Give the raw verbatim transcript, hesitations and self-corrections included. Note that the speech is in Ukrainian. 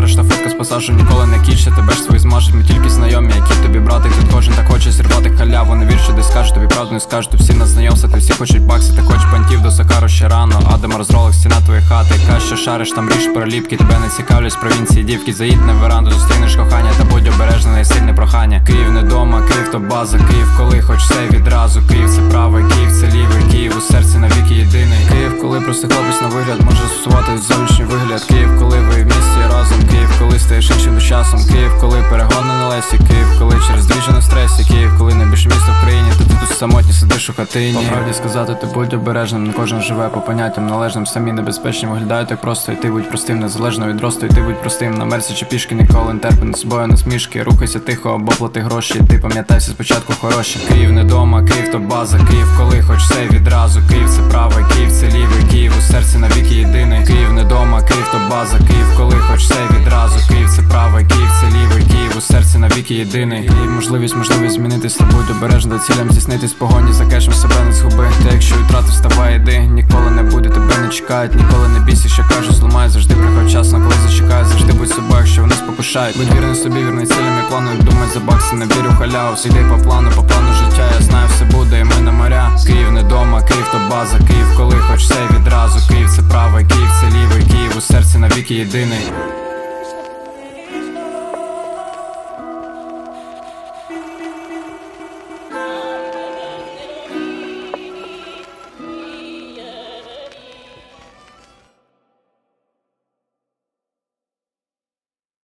шариш, штафетка з пасажу ніколи не кінчиться. Тебе ж свої зможуть, ми тільки знайомі, які тобі брати. Тут кожен так хоче зірвати халяву. Не вір, що десь скажуть, тобі правду не скажуть. Тут всі на знайомства, ти всі хочуть бакси. Ти хочеш пантів до Сакару ще рано. Адам розролик, стіна твоєї хати. Каже, що шариш, там ріж проліпки. Тебе не цікавлять з провінції дівки. Заїдь на веранду, зустрінеш кохання. Та будь обережна, найсильне прохання. Київ не дома, Київ то база. Київ коли хоч все відразу. Київ це правий, Київ це лівий. Київ у серці навіки єдиний. Київ, коли простий хлопець на вигляд може застосувати зовнішній вигляд. Київ, коли ви в місті разом. Київ, коли стаєш іншим з часом. Київ, коли перегони на лесі. Київ, коли через двіжі на стресі. Київ, коли найбільше місто в країні. Та ти тут самотні сидиш у хатині. По правді сказати, ти будь обережним. Не кожен живе по поняттям належним. Самі небезпечні виглядають так просто. І ти будь простим, незалежно від росту. І ти будь простим. На мерсі чи пішки ніколи не терпи над собою насмішки. Рухайся тихо або плати гроші. Ти пам'ятайся спочатку хороші. Київ не дома, Київ то база. Київ, коли хоч все відразу. Київ це правий, Київ це лівий. Київ у серці навіки єдиний. Київ не дома, Київ то база. Київ, коли хоч все відразу. Київ це правий, Київ це лівий. Київ у серці навіки єдиний. Київ можливість, можливість змінитись. Та будь обережно до цілям здійснитись. Погоні за кешем себе не згуби. Та якщо втратив, вставай, іди. Ніколи не буде, тебе не чекають. Ніколи не бійся, що кажуть, зламай. Завжди приходь часно, коли зачекають. Завжди будь собою, якщо вони спокушають. Будь вірний собі, вірний цілям і плану. Думай за бакси, не вірю в халяву. Всі йди по плану, по плану життя. Я знаю, все буде, і ми на моря. Київ не дома, Київ то база. Київ, коли хоч все відразу. Київ це правий, Київ це лівий. Київ у серці навіки єдиний.